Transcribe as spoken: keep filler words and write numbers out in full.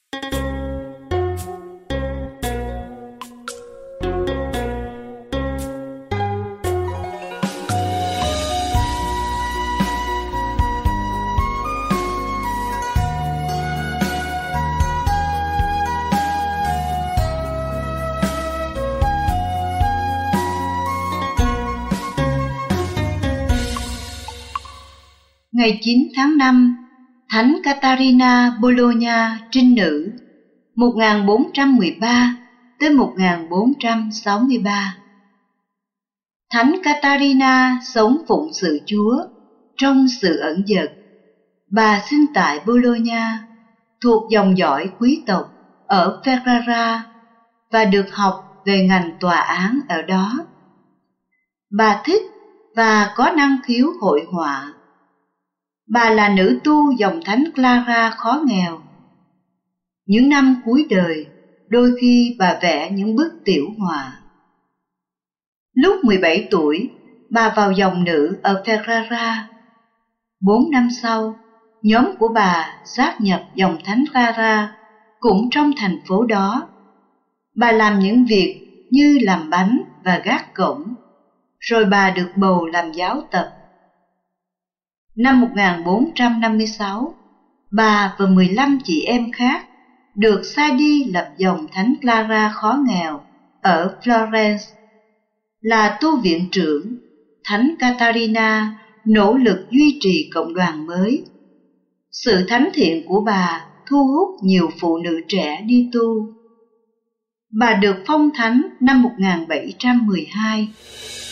Ngày chín tháng năm, Thánh Catarina Bologna trinh nữ một nghìn bốn trăm mười ba tới một nghìn bốn trăm sáu mươi ba. Thánh Catarina sống phụng sự Chúa trong sự ẩn dật. Bà sinh tại Bologna, thuộc dòng dõi quý tộc ở Ferrara và được học về ngành tòa án ở đó. Bà thích và có năng khiếu hội họa. Bà là nữ tu dòng Thánh Clara khó nghèo. Những năm cuối đời, đôi khi bà vẽ những bức tiểu họa. Lúc mười bảy tuổi, bà vào dòng nữ ở Ferrara. Bốn năm sau, nhóm của bà sát nhập dòng Thánh Clara cũng trong thành phố đó. Bà làm những việc như làm bánh và gác cổng, rồi bà được bầu làm giáo tập. Năm một nghìn bốn trăm năm mươi sáu, bà và mười lăm chị em khác được sai đi lập dòng Thánh Clara khó nghèo ở Florence. Là tu viện trưởng, Thánh Catarina nỗ lực duy trì cộng đoàn mới. Sự thánh thiện của bà thu hút nhiều phụ nữ trẻ đi tu. Bà được phong thánh năm một nghìn bảy trăm mười hai.